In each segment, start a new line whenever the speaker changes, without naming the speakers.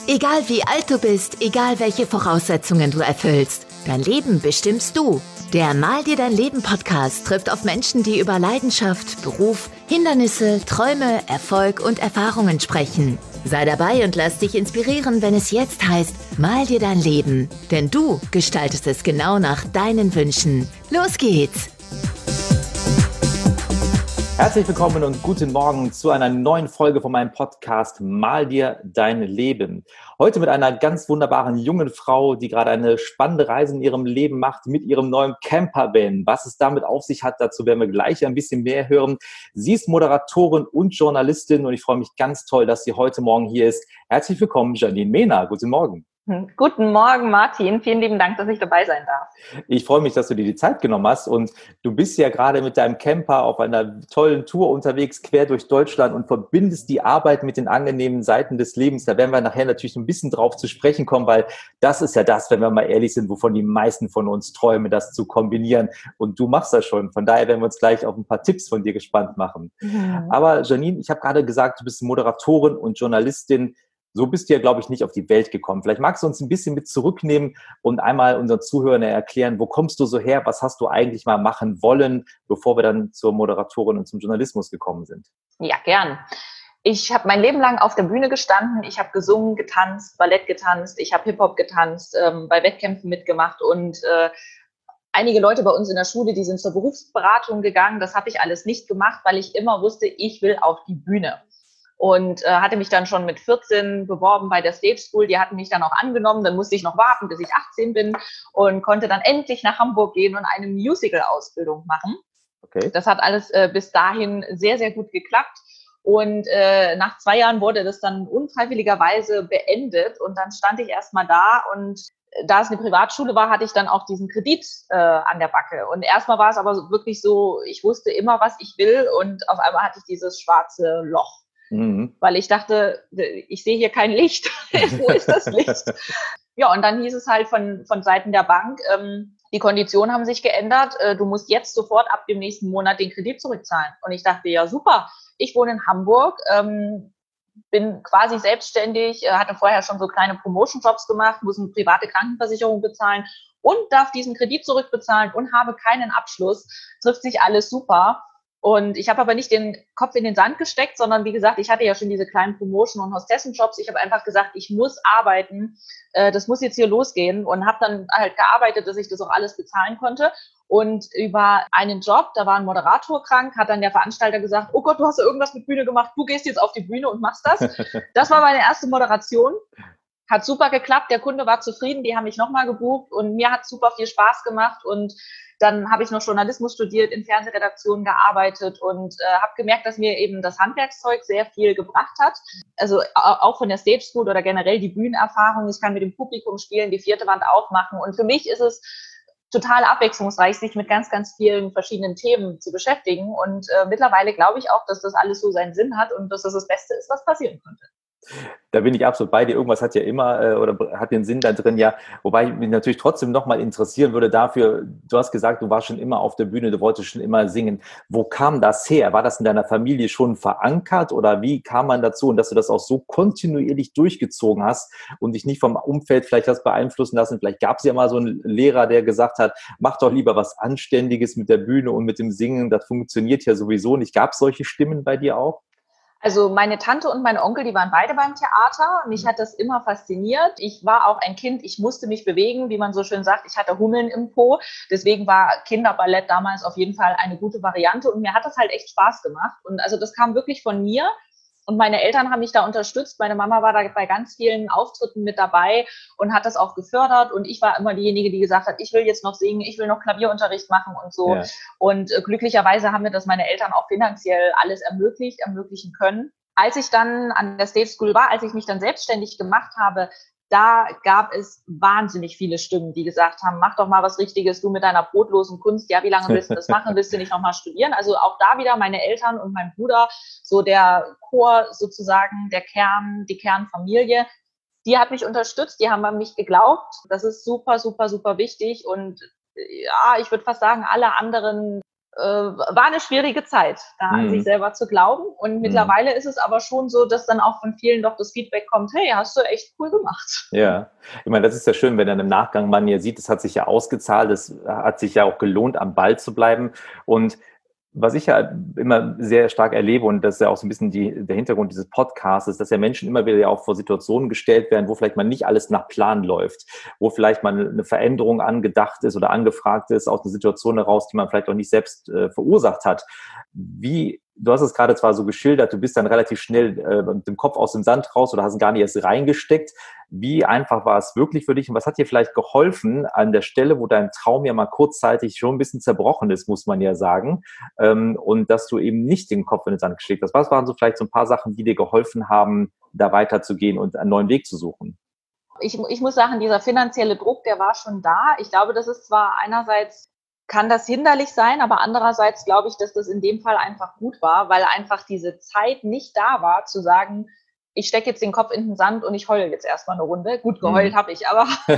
Egal wie alt du bist, egal welche Voraussetzungen du erfüllst, dein Leben bestimmst du. Der Mal dir dein Leben Podcast trifft auf Menschen, die über Leidenschaft, Beruf, Hindernisse, Träume, Erfolg und Erfahrungen sprechen. Sei dabei und lass dich inspirieren, wenn es jetzt heißt, mal dir dein Leben. Denn du gestaltest es genau nach deinen Wünschen. Los geht's!
Herzlich willkommen und guten Morgen zu einer neuen Folge von meinem Podcast Mal dir dein Leben. Heute mit einer ganz wunderbaren jungen Frau, die gerade eine spannende Reise in ihrem Leben macht mit ihrem neuen Campervan. Was es damit auf sich hat, dazu werden wir gleich ein bisschen mehr hören. Sie ist Moderatorin und Journalistin und ich freue mich ganz toll, dass sie heute Morgen hier ist. Herzlich willkommen, Janine Mehner. Guten Morgen.
Guten Morgen, Martin. Vielen lieben Dank, dass ich dabei sein darf.
Ich freue mich, dass du dir die Zeit genommen hast und du bist ja gerade mit deinem Camper auf einer tollen Tour unterwegs, quer durch Deutschland und verbindest die Arbeit mit den angenehmen Seiten des Lebens. Da werden wir nachher natürlich ein bisschen drauf zu sprechen kommen, weil das ist ja das, wenn wir mal ehrlich sind, wovon die meisten von uns träumen, das zu kombinieren. Und du machst das schon. Von daher werden wir uns gleich auf ein paar Tipps von dir gespannt machen. Aber Janine, ich habe gerade gesagt, du bist Moderatorin und Journalistin. So bist du ja, glaube ich, nicht auf die Welt gekommen. Vielleicht magst du uns ein bisschen mit zurücknehmen und einmal unseren Zuhörern erklären, wo kommst du so her, was hast du eigentlich mal machen wollen, bevor wir dann zur Moderatorin und zum Journalismus gekommen sind?
Ja, gern. Ich habe mein Leben lang auf der Bühne gestanden. Ich habe gesungen, getanzt, Ballett getanzt, ich habe Hip-Hop getanzt, bei Wettkämpfen mitgemacht und einige Leute bei uns in der Schule, die sind zur Berufsberatung gegangen. Das habe ich alles nicht gemacht, weil ich immer wusste, ich will auf die Bühne. Und hatte mich dann schon mit 14 beworben bei der Stage School. Die hatten mich dann auch angenommen. Dann musste ich noch warten, bis ich 18 bin und konnte dann endlich nach Hamburg gehen und eine Musical-Ausbildung machen. Okay. Das hat alles bis dahin sehr, sehr gut geklappt. Und nach 2 Jahren wurde das dann unfreiwilligerweise beendet. Und dann stand ich erstmal da und da es eine Privatschule war, hatte ich dann auch diesen Kredit an der Backe. Und erstmal war es aber wirklich so, ich wusste immer, was ich will. Und auf einmal hatte ich dieses schwarze Loch. Weil ich dachte, ich sehe hier kein Licht. Wo ist das Licht? Ja, und dann hieß es halt von Seiten der Bank, die Konditionen haben sich geändert. Du musst jetzt sofort ab dem nächsten Monat den Kredit zurückzahlen. Und ich dachte, ja super, ich wohne in Hamburg, bin quasi selbstständig, hatte vorher schon so kleine Promotion-Jobs gemacht, muss eine private Krankenversicherung bezahlen und darf diesen Kredit zurückbezahlen und habe keinen Abschluss. Trifft sich alles super. Und ich habe aber nicht den Kopf in den Sand gesteckt, sondern wie gesagt, ich hatte ja schon diese kleinen Promotion- und Hostessenjobs. Ich habe einfach gesagt, ich muss arbeiten, das muss jetzt hier losgehen und habe dann halt gearbeitet, dass ich das auch alles bezahlen konnte. Und über einen Job, da war ein Moderator krank, hat dann der Veranstalter gesagt, oh Gott, du hast ja irgendwas mit Bühne gemacht, du gehst jetzt auf die Bühne und machst das. Das war meine erste Moderation. Hat super geklappt, der Kunde war zufrieden, die haben mich nochmal gebucht und mir hat super viel Spaß gemacht und dann habe ich noch Journalismus studiert, in Fernsehredaktionen gearbeitet und habe gemerkt, dass mir eben das Handwerkszeug sehr viel gebracht hat. Also auch von der Stage School oder generell die Bühnenerfahrung. Ich kann mit dem Publikum spielen, die 4. Wand aufmachen und für mich ist es total abwechslungsreich, sich mit ganz, ganz vielen verschiedenen Themen zu beschäftigen und mittlerweile glaube ich auch, dass das alles so seinen Sinn hat und dass das Beste ist, was passieren könnte.
Da bin ich absolut bei dir. Irgendwas hat ja immer oder hat den Sinn da drin, ja. Wobei mich natürlich trotzdem nochmal interessieren würde dafür, du hast gesagt, du warst schon immer auf der Bühne, du wolltest schon immer singen. Wo kam das her? War das in deiner Familie schon verankert oder wie kam man dazu und dass du das auch so kontinuierlich durchgezogen hast und dich nicht vom Umfeld vielleicht hast beeinflussen lassen? Vielleicht gab es ja mal so einen Lehrer, der gesagt hat, mach doch lieber was Anständiges mit der Bühne und mit dem Singen, das funktioniert ja sowieso nicht. Gab es solche Stimmen bei dir auch?
Also meine Tante und mein Onkel, die waren beide beim Theater. Mich hat das immer fasziniert. Ich war auch ein Kind, ich musste mich bewegen, wie man so schön sagt. Ich hatte Hummeln im Po. Deswegen war Kinderballett damals auf jeden Fall eine gute Variante. Und mir hat das halt echt Spaß gemacht. Und also das kam wirklich von mir. Und meine Eltern haben mich da unterstützt. Meine Mama war da bei ganz vielen Auftritten mit dabei und hat das auch gefördert. Und ich war immer diejenige, die gesagt hat, ich will jetzt noch singen, ich will noch Klavierunterricht machen und so. Ja. Und glücklicherweise haben mir das meine Eltern auch finanziell alles ermöglichen können. Als ich dann an der Stage School war, als ich mich dann selbstständig gemacht habe, da gab es wahnsinnig viele Stimmen, die gesagt haben, mach doch mal was Richtiges, du mit deiner brotlosen Kunst, ja, wie lange willst du das machen, willst du nicht nochmal studieren? Also auch da wieder meine Eltern und mein Bruder, so der Chor sozusagen, der Kern, die Kernfamilie, die hat mich unterstützt, die haben an mich geglaubt. Das ist super, super, super wichtig und ja, ich würde fast sagen, alle anderen war eine schwierige Zeit, da an sich selber zu glauben. Und mittlerweile ist es aber schon so, dass dann auch von vielen doch das Feedback kommt, hey, hast du echt cool gemacht.
Ja, ich meine, das ist ja schön, wenn dann im Nachgang man ja sieht, es hat sich ja ausgezahlt, es hat sich ja auch gelohnt, am Ball zu bleiben. Und was ich ja immer sehr stark erlebe, und das ist ja auch so ein bisschen der Hintergrund dieses Podcasts, ist, dass ja Menschen immer wieder ja auch vor Situationen gestellt werden, wo vielleicht mal nicht alles nach Plan läuft, wo vielleicht mal eine Veränderung angedacht ist oder angefragt ist aus einer Situation heraus, die man vielleicht auch nicht selbst verursacht hat. Du hast es gerade zwar so geschildert, du bist dann relativ schnell mit dem Kopf aus dem Sand raus oder hast es gar nicht erst reingesteckt. Wie einfach war es wirklich für dich und was hat dir vielleicht geholfen an der Stelle, wo dein Traum ja mal kurzzeitig schon ein bisschen zerbrochen ist, muss man ja sagen, und dass du eben nicht den Kopf in den Sand gesteckt hast? Was waren so vielleicht so ein paar Sachen, die dir geholfen haben, da weiterzugehen und einen neuen Weg zu suchen?
Ich muss sagen, dieser finanzielle Druck, der war schon da. Ich glaube, das ist zwar einerseits kann das hinderlich sein, aber andererseits glaube ich, dass das in dem Fall einfach gut war, weil einfach diese Zeit nicht da war, zu sagen, ich stecke jetzt den Kopf in den Sand und ich heule jetzt erstmal eine Runde. Gut, geheult habe ich,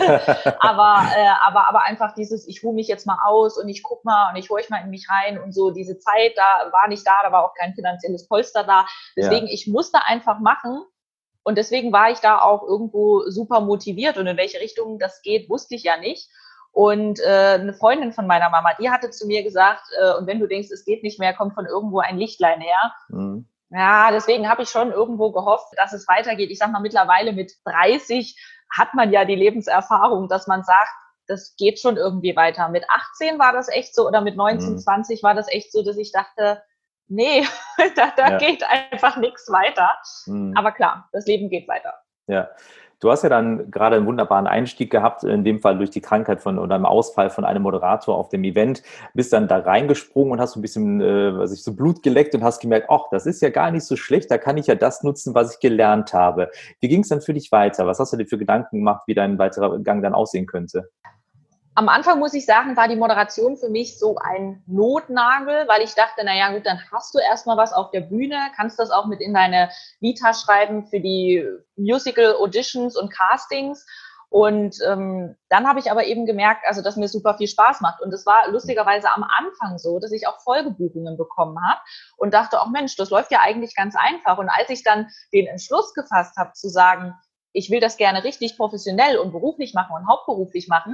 aber einfach dieses, ich ruhe mich jetzt mal aus und ich guck mal und ich horch mal in mich rein und so, diese Zeit da war nicht da war auch kein finanzielles Polster da. Deswegen, ich musste einfach machen. Und deswegen war ich da auch irgendwo super motiviert. Und in welche Richtung das geht, wusste ich ja nicht. Und eine Freundin von meiner Mama, die hatte zu mir gesagt, und wenn du denkst, es geht nicht mehr, kommt von irgendwo ein Lichtlein her. Ja, deswegen habe ich schon irgendwo gehofft, dass es weitergeht. Ich sag mal, mittlerweile mit 30 hat man ja die Lebenserfahrung, dass man sagt, das geht schon irgendwie weiter. Mit 18 war das echt so, oder mit 19, 20 war das echt so, dass ich dachte, nee, da geht einfach nichts weiter. Aber klar, das Leben geht weiter.
Ja. Du hast ja dann gerade einen wunderbaren Einstieg gehabt, in dem Fall durch die Krankheit oder einem Ausfall von einem Moderator auf dem Event, bist dann da reingesprungen und hast so ein bisschen so Blut geleckt und hast gemerkt, ach, das ist ja gar nicht so schlecht, da kann ich ja das nutzen, was ich gelernt habe. Wie ging es dann für dich weiter? Was hast du dir für Gedanken gemacht, wie dein weiterer Gang dann aussehen könnte?
Am Anfang, muss ich sagen, war die Moderation für mich so ein Notnagel, weil ich dachte, naja gut, dann hast du erstmal was auf der Bühne, kannst das auch mit in deine Vita schreiben für die Musical-Auditions und Castings. Und dann habe ich aber eben gemerkt, also dass mir super viel Spaß macht. Und es war lustigerweise am Anfang so, dass ich auch Folgebuchungen bekommen habe und dachte, ach Mensch, das läuft ja eigentlich ganz einfach. Und als ich dann den Entschluss gefasst habe, zu sagen, ich will das gerne richtig professionell und beruflich machen und hauptberuflich machen,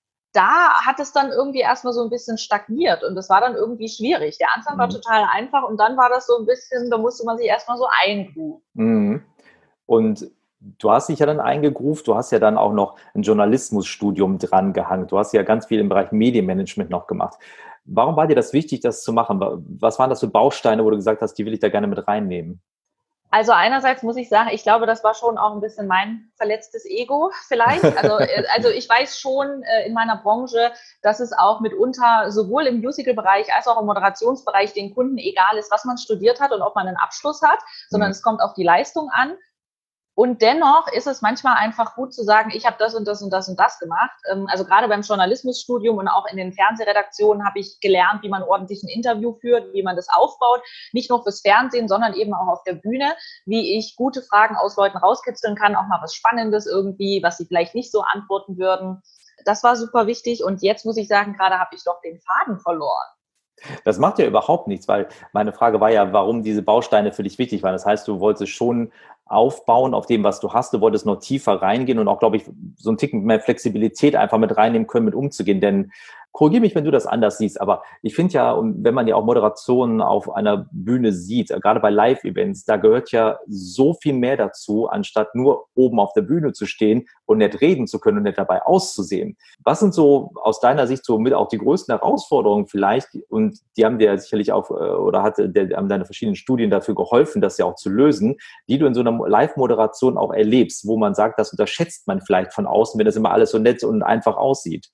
da hat es dann irgendwie erstmal so ein bisschen stagniert und das war dann irgendwie schwierig. Der Anfang war total einfach und dann war das so ein bisschen, da musste man sich erstmal so eingrooven.
Und du hast dich ja dann eingegroovt, du hast ja dann auch noch ein Journalismusstudium dran gehangen. Du hast ja ganz viel im Bereich Medienmanagement noch gemacht. Warum war dir das wichtig, das zu machen? Was waren das für Bausteine, wo du gesagt hast, die will ich da gerne mit reinnehmen?
Also einerseits muss ich sagen, ich glaube, das war schon auch ein bisschen mein verletztes Ego vielleicht. Also ich weiß schon in meiner Branche, dass es auch mitunter sowohl im Musical-Bereich als auch im Moderationsbereich den Kunden egal ist, was man studiert hat und ob man einen Abschluss hat, sondern es kommt auf die Leistung an. Und dennoch ist es manchmal einfach gut zu sagen, ich habe das und das und das und das gemacht. Also gerade beim Journalismusstudium und auch in den Fernsehredaktionen habe ich gelernt, wie man ordentlich ein Interview führt, wie man das aufbaut. Nicht nur fürs Fernsehen, sondern eben auch auf der Bühne, wie ich gute Fragen aus Leuten rauskitzeln kann, auch mal was Spannendes irgendwie, was sie vielleicht nicht so antworten würden. Das war super wichtig. Und jetzt muss ich sagen, gerade habe ich doch den Faden verloren.
Das macht ja überhaupt nichts, weil meine Frage war ja, warum diese Bausteine für dich wichtig waren. Das heißt, du wolltest schon aufbauen auf dem, was du hast. Du wolltest noch tiefer reingehen und auch, glaube ich, so einen Ticken mehr Flexibilität einfach mit reinnehmen können, mit umzugehen. Denn korrigiere mich, wenn du das anders siehst, aber ich finde ja, und wenn man ja auch Moderationen auf einer Bühne sieht, gerade bei Live-Events, da gehört ja so viel mehr dazu, anstatt nur oben auf der Bühne zu stehen und nett reden zu können und nett dabei auszusehen. Was sind so aus deiner Sicht so mit auch die größten Herausforderungen vielleicht, und die haben dir sicherlich auch, oder haben deine verschiedenen Studien dafür geholfen, das ja auch zu lösen, die du in so einer Live-Moderation auch erlebst, wo man sagt, das unterschätzt man vielleicht von außen, wenn das immer alles so nett und einfach aussieht?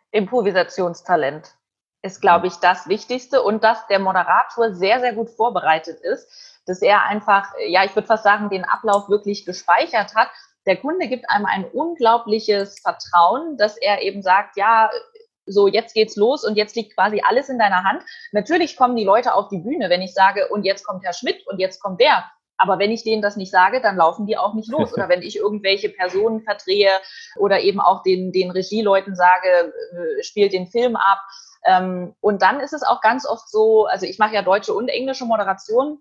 Improvisationstalent ist, glaube ich, das Wichtigste und dass der Moderator sehr, sehr gut vorbereitet ist, dass er einfach, ja, ich würde fast sagen, den Ablauf wirklich gespeichert hat. Der Kunde gibt einem ein unglaubliches Vertrauen, dass er eben sagt, ja, so jetzt geht's los und jetzt liegt quasi alles in deiner Hand. Natürlich kommen die Leute auf die Bühne, wenn ich sage, und jetzt kommt Herr Schmidt und jetzt kommt der. Aber wenn ich denen das nicht sage, dann laufen die auch nicht los. Oder wenn ich irgendwelche Personen verdrehe oder eben auch den Regieleuten sage, spielt den Film ab. Und dann ist es auch ganz oft so, also ich mache ja deutsche und englische Moderation,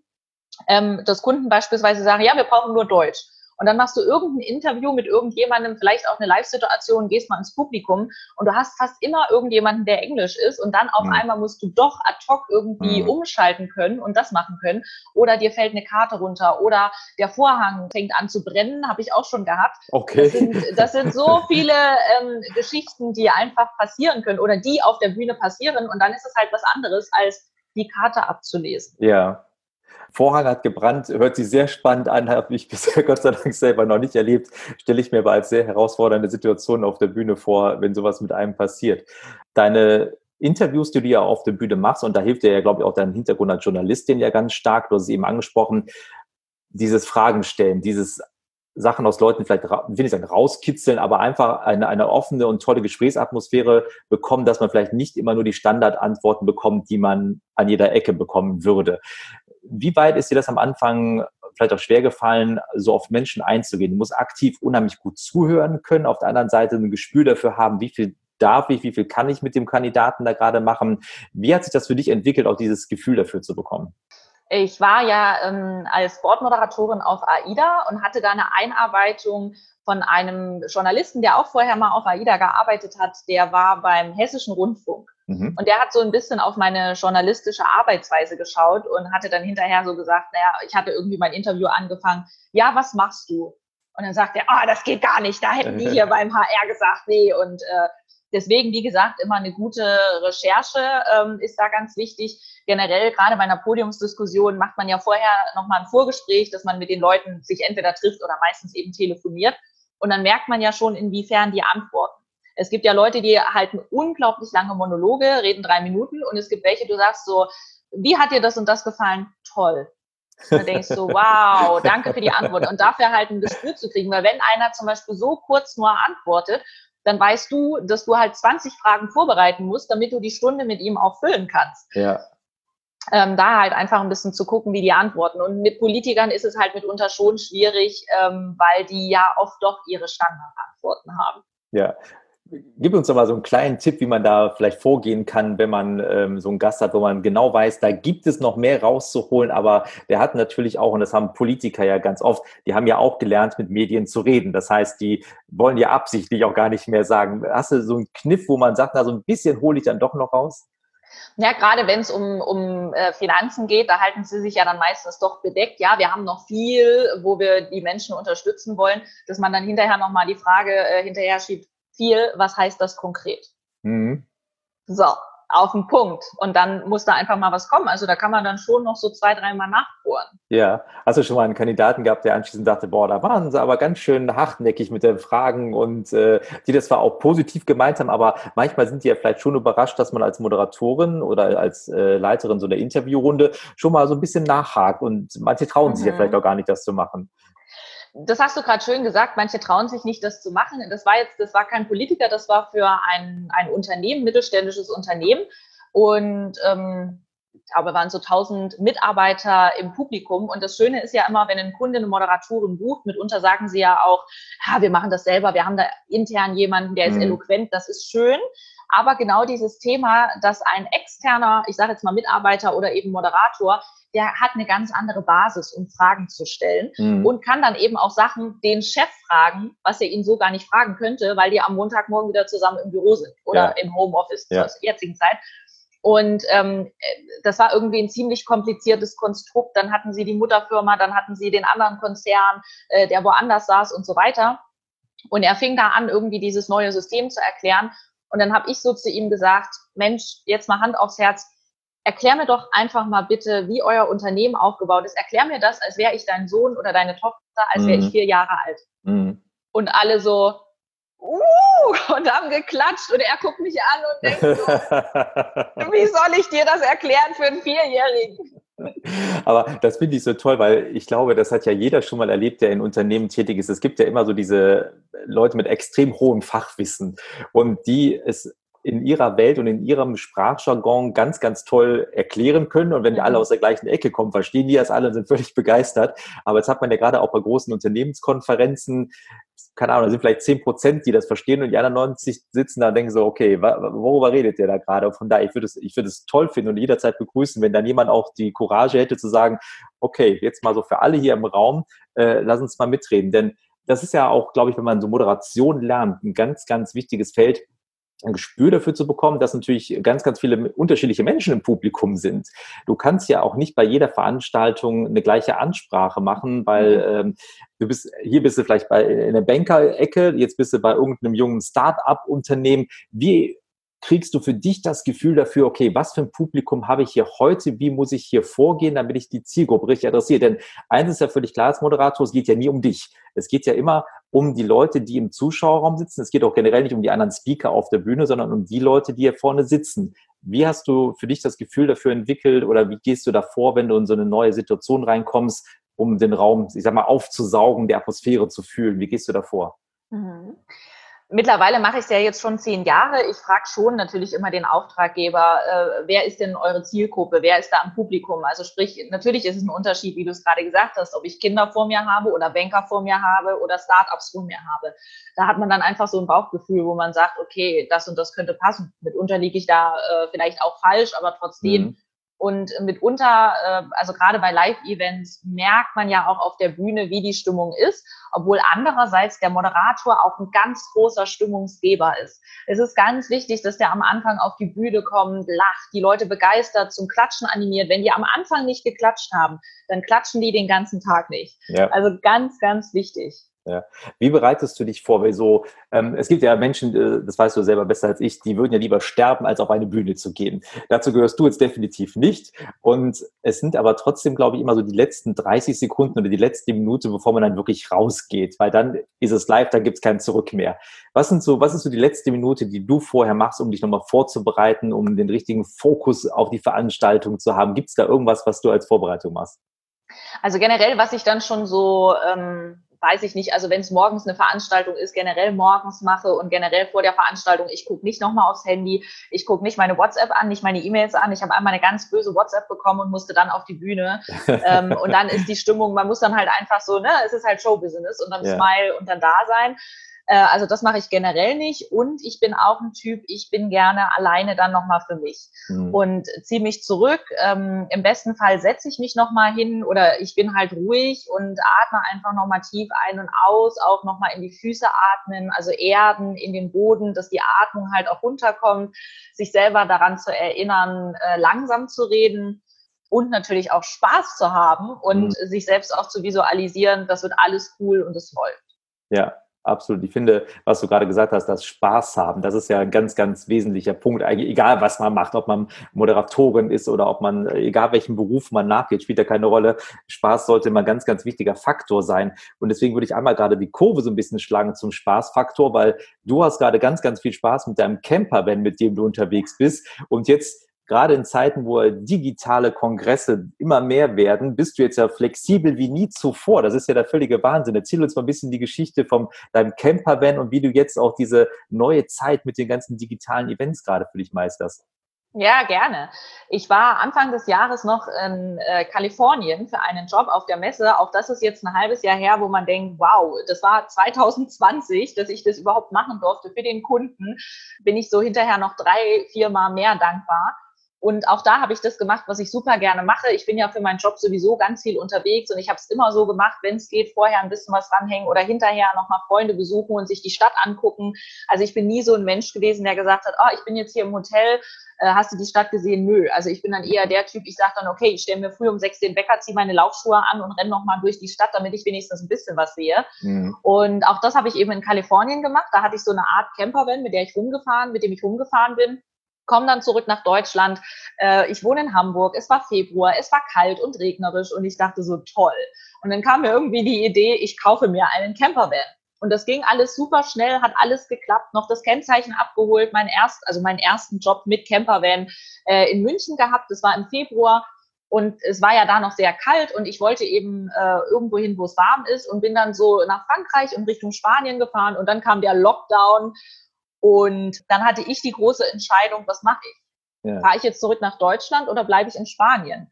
dass Kunden beispielsweise sagen, ja, wir brauchen nur Deutsch. Und dann machst du irgendein Interview mit irgendjemandem, vielleicht auch eine Live-Situation, gehst mal ins Publikum und du hast fast immer irgendjemanden, der Englisch ist und dann auf einmal musst du doch ad hoc irgendwie umschalten können und das machen können. Oder dir fällt eine Karte runter oder der Vorhang fängt an zu brennen, habe ich auch schon gehabt.
Okay.
Das sind so viele Geschichten, die einfach passieren können oder die auf der Bühne passieren und dann ist es halt was anderes, als die Karte abzulesen.
Ja. Vorhang hat gebrannt, hört sich sehr spannend an, habe ich bisher Gott sei Dank selber noch nicht erlebt, stelle ich mir aber als sehr herausfordernde Situation auf der Bühne vor, wenn sowas mit einem passiert. Deine Interviews, die du ja auf der Bühne machst, und da hilft dir ja, glaube ich, auch dein Hintergrund als Journalistin ja ganz stark, du hast es eben angesprochen, dieses Fragen stellen, dieses Sachen aus Leuten vielleicht, will ich sagen, rauskitzeln, aber einfach eine offene und tolle Gesprächsatmosphäre bekommen, dass man vielleicht nicht immer nur die Standardantworten bekommt, die man an jeder Ecke bekommen würde. Wie weit ist dir das am Anfang vielleicht auch schwer gefallen, so auf Menschen einzugehen? Du musst aktiv unheimlich gut zuhören können, auf der anderen Seite ein Gespür dafür haben, wie viel darf ich, wie viel kann ich mit dem Kandidaten da gerade machen? Wie hat sich das für dich entwickelt, auch dieses Gefühl dafür zu bekommen?
Ich war ja als Sportmoderatorin auf AIDA und hatte da eine Einarbeitung von einem Journalisten, der auch vorher mal auf AIDA gearbeitet hat. Der war beim Hessischen Rundfunk. Und der hat so ein bisschen auf meine journalistische Arbeitsweise geschaut und hatte dann hinterher so gesagt, naja, ich hatte irgendwie mein Interview angefangen, ja, was machst du? Und dann sagt er, das geht gar nicht, da hätten die hier beim HR gesagt, nee. Und deswegen, wie gesagt, immer eine gute Recherche ist da ganz wichtig. Generell, gerade bei einer Podiumsdiskussion, macht man ja vorher nochmal ein Vorgespräch, dass man mit den Leuten sich entweder trifft oder meistens eben telefoniert. Und dann merkt man ja schon, inwiefern die antworten. Es gibt ja Leute, die halten unglaublich lange Monologe, reden 3 Minuten und es gibt welche, du sagst so, wie hat dir das und das gefallen? Toll. Und dann denkst du, wow, danke für die Antwort. Und dafür halt ein Gespür zu kriegen, weil wenn einer zum Beispiel so kurz nur antwortet, dann weißt du, dass du halt 20 Fragen vorbereiten musst, damit du die Stunde mit ihm auch füllen kannst.
Ja.
Da halt einfach ein bisschen zu gucken, wie die antworten. Und mit Politikern ist es halt mitunter schon schwierig, weil die ja oft doch ihre Standardantworten haben.
Ja. Gib uns doch mal so einen kleinen Tipp, wie man da vielleicht vorgehen kann, wenn man so einen Gast hat, wo man genau weiß, da gibt es noch mehr rauszuholen, aber der hat natürlich auch, und das haben Politiker ja ganz oft, die haben ja auch gelernt, mit Medien zu reden. Das heißt, die wollen ja absichtlich auch gar nicht mehr sagen. Hast du so einen Kniff, wo man sagt, na, so ein bisschen hole ich dann doch noch raus?
Ja, gerade wenn es um Finanzen geht, da halten sie sich ja dann meistens doch bedeckt. Ja, wir haben noch viel, wo wir die Menschen unterstützen wollen, dass man dann hinterher nochmal die Frage hinterher schiebt, viel, was heißt das konkret? So, auf den Punkt. Und dann muss da einfach mal was kommen. Also da kann man dann schon noch so 2-3 Mal nachbohren.
Ja, hast du schon mal einen Kandidaten gehabt, der anschließend dachte, boah, da waren sie aber ganz schön hartnäckig mit den Fragen und die das zwar auch positiv gemeint haben, aber manchmal sind die ja vielleicht schon überrascht, dass man als Moderatorin oder als Leiterin so der Interviewrunde schon mal so ein bisschen nachhakt und manche trauen sich ja vielleicht auch gar nicht, das zu machen.
Das hast du gerade schön gesagt, manche trauen sich nicht, das zu machen. Das war kein Politiker, das war für ein Unternehmen, mittelständisches Unternehmen. Und ich glaube, waren so 1000 Mitarbeiter im Publikum. Und das Schöne ist ja immer, wenn ein Kunde eine Moderatorin bucht, mitunter sagen sie ja auch, wir machen das selber, wir haben da intern jemanden, der ist eloquent, das ist schön. Aber genau dieses Thema, dass ein externer, ich sage jetzt mal Mitarbeiter oder eben Moderator, der hat eine ganz andere Basis, um Fragen zu stellen und kann dann eben auch Sachen den Chef fragen, was er ihn so gar nicht fragen könnte, weil die am Montagmorgen wieder zusammen im Büro sind oder im Homeoffice zur jetzigen Zeit. Und das war irgendwie ein ziemlich kompliziertes Konstrukt. Dann hatten sie die Mutterfirma, dann hatten sie den anderen Konzern, der woanders saß und so weiter. Und er fing da an, irgendwie dieses neue System zu erklären. Und dann habe ich so zu ihm gesagt, Mensch, jetzt mal Hand aufs Herz, erklär mir doch einfach mal bitte, wie euer Unternehmen aufgebaut ist. Erklär mir das, als wäre ich dein Sohn oder deine Tochter, als wäre ich 4 Jahre alt. Und alle so, und haben geklatscht und er guckt mich an und denkt so, wie soll ich dir das erklären für einen 4-Jährigen?
Aber das finde ich so toll, weil ich glaube, das hat ja jeder schon mal erlebt, der in Unternehmen tätig ist. Es gibt ja immer so diese Leute mit extrem hohem Fachwissen und die es in ihrer Welt und in ihrem Sprachjargon ganz, ganz toll erklären können. Und wenn wir alle aus der gleichen Ecke kommen, verstehen die das alle und sind völlig begeistert. Aber jetzt hat man ja gerade auch bei großen Unternehmenskonferenzen, keine Ahnung, da sind vielleicht 10%, die das verstehen und die anderen 90 sitzen da und denken so, okay, worüber redet der da gerade? Von daher, ich würde es toll finden und jederzeit begrüßen, wenn dann jemand auch die Courage hätte zu sagen, okay, jetzt mal so für alle hier im Raum, lass uns mal mitreden. Denn das ist ja auch, glaube ich, wenn man so Moderation lernt, ein ganz, ganz wichtiges Feld, ein Gespür dafür zu bekommen, dass natürlich ganz, ganz viele unterschiedliche Menschen im Publikum sind. Du kannst ja auch nicht bei jeder Veranstaltung eine gleiche Ansprache machen, weil hier bist du vielleicht in der Banker-Ecke, jetzt bist du bei irgendeinem jungen Start-up-Unternehmen. Wie kriegst du für dich das Gefühl dafür, okay, was für ein Publikum habe ich hier heute, wie muss ich hier vorgehen, damit ich die Zielgruppe richtig adressiere? Denn eins ist ja völlig klar als Moderator, es geht ja nie um dich. Es geht ja immer um die Leute, die im Zuschauerraum sitzen. Es geht auch generell nicht um die anderen Speaker auf der Bühne, sondern um die Leute, die hier vorne sitzen. Wie hast du für dich das Gefühl dafür entwickelt oder wie gehst du da vor, wenn du in so eine neue Situation reinkommst, um den Raum, ich sag mal, aufzusaugen, die Atmosphäre zu fühlen? Wie gehst du da vor?
Mhm. Mittlerweile mache ich es ja jetzt schon 10 Jahre. Ich frage schon natürlich immer den Auftraggeber, wer ist denn eure Zielgruppe? Wer ist da am Publikum? Also sprich, natürlich ist es ein Unterschied, wie du es gerade gesagt hast, ob ich Kinder vor mir habe oder Banker vor mir habe oder Startups vor mir habe. Da hat man dann einfach so ein Bauchgefühl, wo man sagt, okay, das und das könnte passen. Mitunter liege ich da vielleicht auch falsch, aber trotzdem. Und mitunter, also gerade bei Live-Events, merkt man ja auch auf der Bühne, wie die Stimmung ist, obwohl andererseits der Moderator auch ein ganz großer Stimmungsgeber ist. Es ist ganz wichtig, dass der am Anfang auf die Bühne kommt, lacht, die Leute begeistert, zum Klatschen animiert. Wenn die am Anfang nicht geklatscht haben, dann klatschen die den ganzen Tag nicht. Ja. Also ganz, ganz wichtig.
Ja. Wie bereitest du dich vor? Weil so, es gibt ja Menschen, das weißt du selber besser als ich, die würden ja lieber sterben, als auf eine Bühne zu gehen. Dazu gehörst du jetzt definitiv nicht. Und es sind aber trotzdem, glaube ich, immer so die letzten 30 Sekunden oder die letzte Minute, bevor man dann wirklich rausgeht. Weil dann ist es live, dann gibt es kein Zurück mehr. Was ist so die letzte Minute, die du vorher machst, um dich nochmal vorzubereiten, um den richtigen Fokus auf die Veranstaltung zu haben? Gibt es da irgendwas, was du als Vorbereitung machst?
Also generell, was ich dann schon so... weiß ich nicht, also wenn es morgens eine Veranstaltung ist, generell morgens mache und generell vor der Veranstaltung, ich gucke nicht nochmal aufs Handy, ich gucke nicht meine WhatsApp an, nicht meine E-Mails an. Ich habe einmal eine ganz böse WhatsApp bekommen und musste dann auf die Bühne. Und dann ist die Stimmung, man muss dann halt einfach so, ne, es ist halt Showbusiness und dann Smile und dann da sein. Also das mache ich generell nicht und ich bin auch ein Typ, ich bin gerne alleine dann nochmal für mich und ziehe mich zurück. Im besten Fall setze ich mich nochmal hin oder ich bin halt ruhig und atme einfach nochmal tief ein und aus, auch nochmal in die Füße atmen, also erden in den Boden, dass die Atmung halt auch runterkommt, sich selber daran zu erinnern, langsam zu reden und natürlich auch Spaß zu haben und sich selbst auch zu visualisieren, das wird alles cool und es läuft.
Ja. Absolut. Ich finde, was du gerade gesagt hast, das Spaß haben, das ist ja ein ganz, ganz wesentlicher Punkt. Eigentlich egal, was man macht, ob man Moderatorin ist oder ob man, egal welchen Beruf man nachgeht, spielt ja keine Rolle. Spaß sollte immer ein ganz, ganz wichtiger Faktor sein. Und deswegen würde ich einmal gerade die Kurve so ein bisschen schlagen zum Spaßfaktor, weil du hast gerade ganz, ganz viel Spaß mit deinem Campervan, mit dem du unterwegs bist. Und jetzt gerade in Zeiten, wo digitale Kongresse immer mehr werden, bist du jetzt ja flexibel wie nie zuvor. Das ist ja der völlige Wahnsinn. Erzähl uns mal ein bisschen die Geschichte von deinem Campervan und wie du jetzt auch diese neue Zeit mit den ganzen digitalen Events gerade für dich meisterst.
Ja, gerne. Ich war Anfang des Jahres noch in Kalifornien für einen Job auf der Messe. Auch das ist jetzt ein halbes Jahr her, wo man denkt, wow, das war 2020, dass ich das überhaupt machen durfte für den Kunden. Bin ich so hinterher noch 3-4 Mal mehr dankbar. Und auch da habe ich das gemacht, was ich super gerne mache. Ich bin ja für meinen Job sowieso ganz viel unterwegs und ich habe es immer so gemacht, wenn es geht, vorher ein bisschen was ranhängen oder hinterher nochmal Freunde besuchen und sich die Stadt angucken. Also ich bin nie so ein Mensch gewesen, der gesagt hat, ich bin jetzt hier im Hotel, hast du die Stadt gesehen? Nö. Also ich bin dann eher der Typ, ich sage dann, okay, ich stelle mir früh um 6 den Wecker, ziehe meine Laufschuhe an und renne nochmal durch die Stadt, damit ich wenigstens ein bisschen was sehe. Und auch das habe ich eben in Kalifornien gemacht. Da hatte ich so eine Art Campervan, mit dem ich rumgefahren bin. Komme dann zurück nach Deutschland. Ich wohne in Hamburg. Es war Februar, es war kalt und regnerisch und ich dachte so, toll. Und dann kam mir irgendwie die Idee, ich kaufe mir einen Campervan. Und das ging alles super schnell, hat alles geklappt, noch das Kennzeichen abgeholt, meinen ersten Job mit Campervan in München gehabt. Das war im Februar und es war ja da noch sehr kalt und ich wollte eben irgendwo hin, wo es warm ist und bin dann so nach Frankreich und Richtung Spanien gefahren und dann kam der Lockdown. Und dann hatte ich die große Entscheidung, was mache ich?
Ja.
Fahre ich jetzt zurück nach Deutschland oder bleibe ich in Spanien?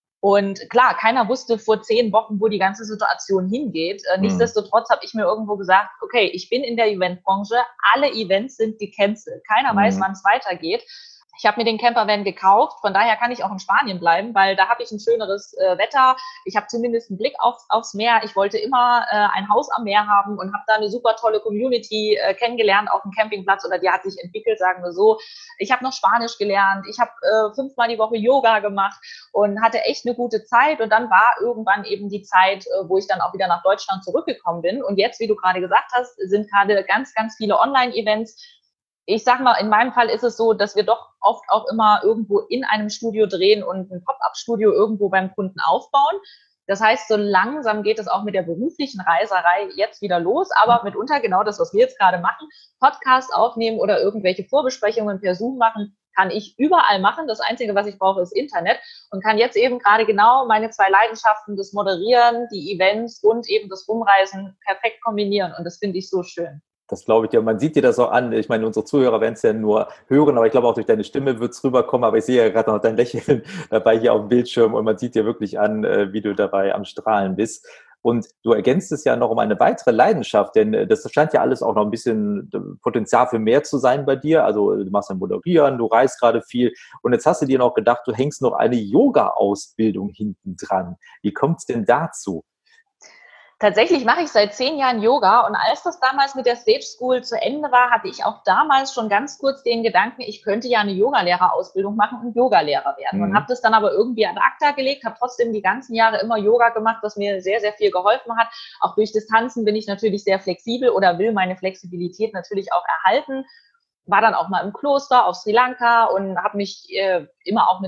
Und klar, keiner wusste vor 10 Wochen, wo die ganze Situation hingeht. Nichtsdestotrotz habe ich mir irgendwo gesagt, okay, ich bin in der Eventbranche, alle Events sind gecancelt. Keiner weiß, wann es weitergeht. Ich habe mir den Campervan gekauft, von daher kann ich auch in Spanien bleiben, weil da habe ich ein schöneres Wetter. Ich habe zumindest einen Blick aufs Meer. Ich wollte immer ein Haus am Meer haben und habe da eine super tolle Community kennengelernt auf dem Campingplatz, oder die hat sich entwickelt, sagen wir so. Ich habe noch Spanisch gelernt. Ich habe 5-mal die Woche Yoga gemacht und hatte echt eine gute Zeit. Und dann war irgendwann eben die Zeit, wo ich dann auch wieder nach Deutschland zurückgekommen bin. Und jetzt, wie du gerade gesagt hast, sind gerade ganz, ganz viele Online-Events. Ich sag mal, in meinem Fall ist es so, dass wir doch oft auch immer irgendwo in einem Studio drehen und ein Pop-up-Studio irgendwo beim Kunden aufbauen. Das heißt, so langsam geht es auch mit der beruflichen Reiserei jetzt wieder los, aber mitunter genau das, was wir jetzt gerade machen, Podcast aufnehmen oder irgendwelche Vorbesprechungen per Zoom machen, kann ich überall machen. Das Einzige, was ich brauche, ist Internet, und kann jetzt eben gerade genau meine 2 Leidenschaften, das Moderieren, die Events und eben das Rumreisen, perfekt kombinieren, und das finde ich so schön.
Das glaube ich dir. Man sieht dir das auch an. Ich meine, unsere Zuhörer werden es ja nur hören, aber ich glaube auch durch deine Stimme wird es rüberkommen. Aber ich sehe ja gerade noch dein Lächeln dabei hier auf dem Bildschirm, und man sieht dir wirklich an, wie du dabei am Strahlen bist. Und du ergänzt es ja noch um eine weitere Leidenschaft, denn das scheint ja alles auch noch ein bisschen Potenzial für mehr zu sein bei dir. Also du machst ja Moderieren, du reist gerade viel, und jetzt hast du dir noch gedacht, du hängst noch eine Yoga-Ausbildung hinten dran. Wie kommt es denn dazu?
Tatsächlich mache ich seit 10 Jahren Yoga, und als das damals mit der Stage School zu Ende war, hatte ich auch damals schon ganz kurz den Gedanken, ich könnte ja eine Yogalehrerausbildung machen und Yogalehrer werden, und habe das dann aber irgendwie ad acta gelegt, habe trotzdem die ganzen Jahre immer Yoga gemacht, was mir sehr, sehr viel geholfen hat. Auch durch das Tanzen bin ich natürlich sehr flexibel oder will meine Flexibilität natürlich auch erhalten. War dann auch mal im Kloster auf Sri Lanka und habe mich immer auch mit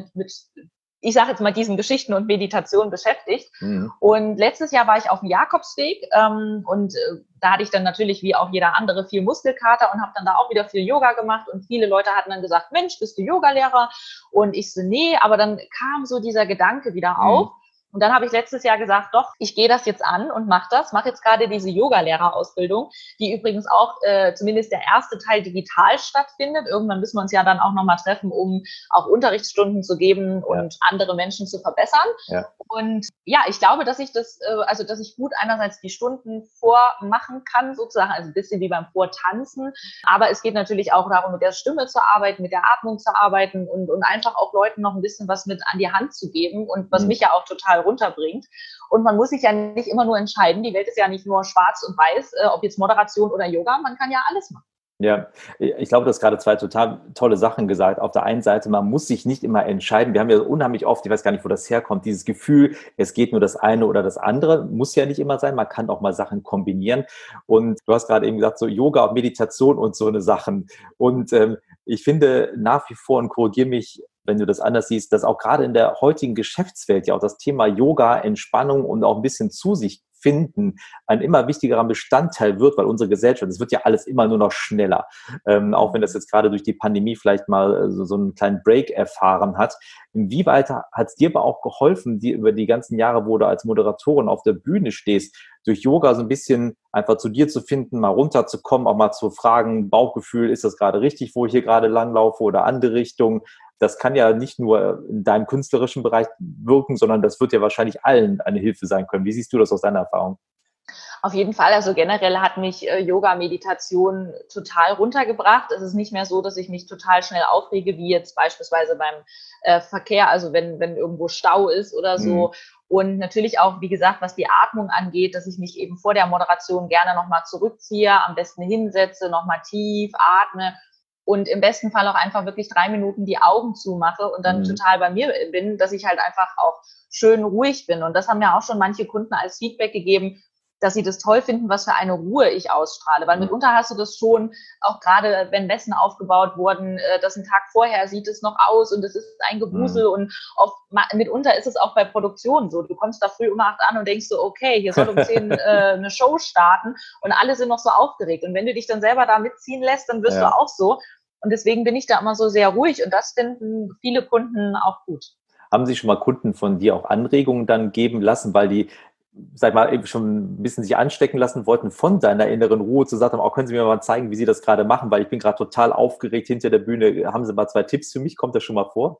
ich sage jetzt mal, diesen Geschichten und Meditation beschäftigt. Und letztes Jahr war ich auf dem Jakobsweg und da hatte ich dann natürlich wie auch jeder andere viel Muskelkater und habe dann da auch wieder viel Yoga gemacht, und viele Leute hatten dann gesagt, Mensch, bist du Yogalehrer? Und ich so, nee, aber dann kam so dieser Gedanke wieder auf. Und dann habe ich letztes Jahr gesagt, doch, ich gehe das jetzt an und mache jetzt gerade diese Yogalehrerausbildung, die übrigens auch zumindest der erste Teil digital stattfindet. Irgendwann müssen wir uns ja dann auch nochmal treffen, um auch Unterrichtsstunden zu geben und andere Menschen zu verbessern. Ja. Und ja, ich glaube, dass ich dass ich gut einerseits die Stunden vormachen kann, sozusagen, also ein bisschen wie beim Vortanzen. Aber es geht natürlich auch darum, mit der Stimme zu arbeiten, mit der Atmung zu arbeiten und einfach auch Leuten noch ein bisschen was mit an die Hand zu geben, und was mich ja auch total runterbringt. Und man muss sich ja nicht immer nur entscheiden. Die Welt ist ja nicht nur schwarz und weiß, ob jetzt Moderation oder Yoga. Man kann ja alles machen.
Ja, ich glaube, du hast gerade 2 total tolle Sachen gesagt. Auf der einen Seite, man muss sich nicht immer entscheiden. Wir haben ja unheimlich oft, ich weiß gar nicht, wo das herkommt, dieses Gefühl, es geht nur das eine oder das andere. Muss ja nicht immer sein. Man kann auch mal Sachen kombinieren. Und du hast gerade eben gesagt, so Yoga und Meditation und so eine Sachen. Und ich finde nach wie vor, und korrigiere mich, wenn du das anders siehst, dass auch gerade in der heutigen Geschäftswelt ja auch das Thema Yoga, Entspannung und auch ein bisschen zu sich finden ein immer wichtigerer Bestandteil wird, weil unsere Gesellschaft, es wird ja alles immer nur noch schneller. Auch wenn das jetzt gerade durch die Pandemie vielleicht mal so einen kleinen Break erfahren hat. Inwieweit hat es dir aber auch geholfen, über die ganzen Jahre, wo du als Moderatorin auf der Bühne stehst, durch Yoga so ein bisschen einfach zu dir zu finden, mal runterzukommen, auch mal zu fragen, Bauchgefühl, ist das gerade richtig, wo ich hier gerade langlaufe, oder andere Richtung? Das kann ja nicht nur in deinem künstlerischen Bereich wirken, sondern das wird ja wahrscheinlich allen eine Hilfe sein können. Wie siehst du das aus deiner Erfahrung?
Auf jeden Fall, also generell hat mich Yoga-Meditation total runtergebracht. Es ist nicht mehr so, dass ich mich total schnell aufrege, wie jetzt beispielsweise beim Verkehr, also wenn irgendwo Stau ist oder so. Und natürlich auch, wie gesagt, was die Atmung angeht, dass ich mich eben vor der Moderation gerne nochmal zurückziehe, am besten hinsetze, nochmal tief atme und im besten Fall auch einfach wirklich 3 Minuten die Augen zumache und dann total bei mir bin, dass ich halt einfach auch schön ruhig bin. Und das haben ja auch schon manche Kunden als Feedback gegeben, dass sie das toll finden, was für eine Ruhe ich ausstrahle. Weil mitunter hast du das schon, auch gerade wenn Messen aufgebaut wurden, dass ein Tag vorher sieht es noch aus und es ist ein Gewusel und mitunter ist es auch bei Produktionen so. Du kommst da früh um 8 an und denkst so, okay, hier soll um 10 eine Show starten und alle sind noch so aufgeregt. Und wenn du dich dann selber da mitziehen lässt, dann wirst du auch so. Und deswegen bin ich da immer so sehr ruhig und das finden viele Kunden auch gut.
Haben sich schon mal Kunden von dir auch Anregungen dann geben lassen, weil die sag mal, eben schon ein bisschen sich anstecken lassen wollten von deiner inneren Ruhe, zu sagen, auch können Sie mir mal zeigen, wie Sie das gerade machen, weil ich bin gerade total aufgeregt hinter der Bühne. Haben Sie mal 2 Tipps für mich? Kommt das schon mal vor?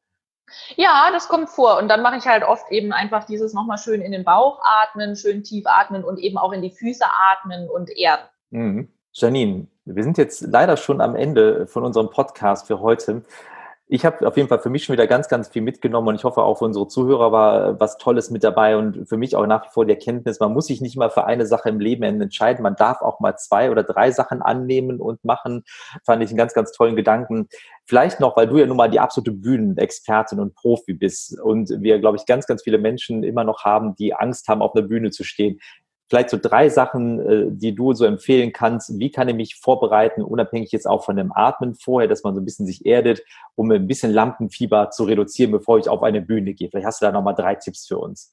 Ja, das kommt vor. Und dann mache ich halt oft eben einfach dieses nochmal schön in den Bauch atmen, schön tief atmen und eben auch in die Füße atmen und erden.
Mhm. Janine, wir sind jetzt leider schon am Ende von unserem Podcast für heute. Ich habe auf jeden Fall für mich schon wieder ganz, ganz viel mitgenommen und ich hoffe auch für unsere Zuhörer war was Tolles mit dabei und für mich auch nach wie vor die Erkenntnis, man muss sich nicht mal für eine Sache im Leben entscheiden, man darf auch mal 2 oder 3 Sachen annehmen und machen, fand ich einen ganz, ganz tollen Gedanken. Vielleicht noch, weil du ja nun mal die absolute Bühnenexpertin und Profi bist und wir, glaube ich, ganz, ganz viele Menschen immer noch haben, die Angst haben, auf einer Bühne zu stehen. Vielleicht so 3 Sachen, die du so empfehlen kannst. Wie kann ich mich vorbereiten, unabhängig jetzt auch von dem Atmen vorher, dass man so ein bisschen sich erdet, um ein bisschen Lampenfieber zu reduzieren, bevor ich auf eine Bühne gehe? Vielleicht hast du da nochmal 3 Tipps für uns.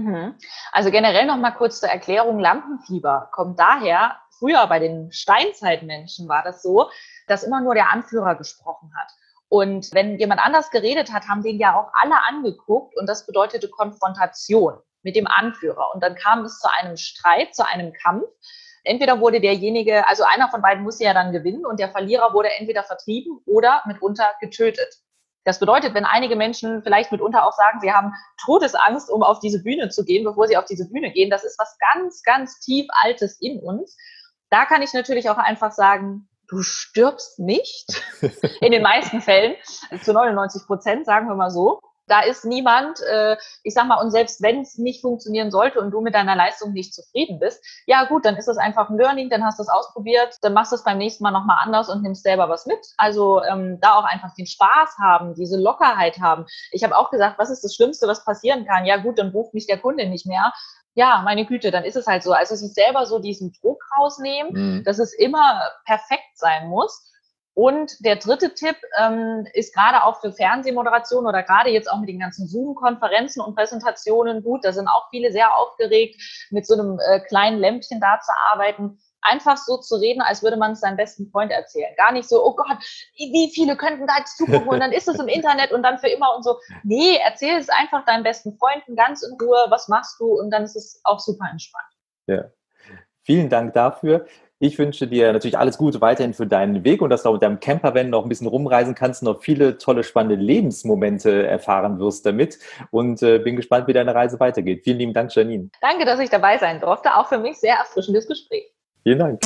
Also generell nochmal kurz zur Erklärung. Lampenfieber kommt daher, früher bei den Steinzeitmenschen war das so, dass immer nur der Anführer gesprochen hat. Und wenn jemand anders geredet hat, haben den ja auch alle angeguckt und das bedeutete Konfrontation mit dem Anführer. Und dann kam es zu einem Streit, zu einem Kampf. Entweder wurde derjenige, also einer von beiden musste ja dann gewinnen und der Verlierer wurde entweder vertrieben oder mitunter getötet. Das bedeutet, wenn einige Menschen vielleicht mitunter auch sagen, sie haben Todesangst, um auf diese Bühne zu gehen, bevor sie auf diese Bühne gehen, das ist was ganz, ganz tief Altes in uns. Da kann ich natürlich auch einfach sagen, du stirbst nicht. In den meisten Fällen, zu 99%, sagen wir mal so. Da ist niemand, ich sag mal, und selbst wenn es nicht funktionieren sollte und du mit deiner Leistung nicht zufrieden bist, ja gut, dann ist das einfach ein Learning, dann hast du es ausprobiert, dann machst du es beim nächsten Mal nochmal anders und nimmst selber was mit. Also da auch einfach den Spaß haben, diese Lockerheit haben. Ich habe auch gesagt, was ist das Schlimmste, was passieren kann? Ja gut, dann bucht mich der Kunde nicht mehr. Ja, meine Güte, dann ist es halt so. Also sich selber so diesen Druck rausnehmen, dass es immer perfekt sein muss. Und der 3. Tipp ist gerade auch für Fernsehmoderation oder gerade jetzt auch mit den ganzen Zoom-Konferenzen und Präsentationen gut. Da sind auch viele sehr aufgeregt, mit so einem kleinen Lämpchen da zu arbeiten. Einfach so zu reden, als würde man es seinem besten Freund erzählen. Gar nicht so, oh Gott, wie viele könnten da jetzt zugucken und dann ist es im Internet und dann für immer und so. Nee, erzähl es einfach deinem besten Freund ganz in Ruhe, was machst du und dann ist es auch super entspannt.
Ja, vielen Dank dafür. Ich wünsche dir natürlich alles Gute weiterhin für deinen Weg und dass du auch mit deinem Campervan noch ein bisschen rumreisen kannst und noch viele tolle, spannende Lebensmomente erfahren wirst damit und bin gespannt, wie deine Reise weitergeht. Vielen lieben Dank, Janine.
Danke, dass ich dabei sein durfte. Auch für mich sehr erfrischendes Gespräch.
Vielen Dank.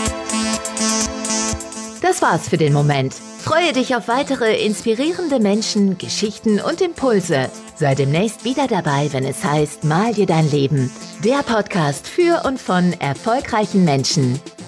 Das war's für den Moment. Freue dich auf weitere inspirierende Menschen, Geschichten und Impulse. Sei demnächst wieder dabei, wenn es heißt, mal dir dein Leben. Der Podcast für und von erfolgreichen Menschen.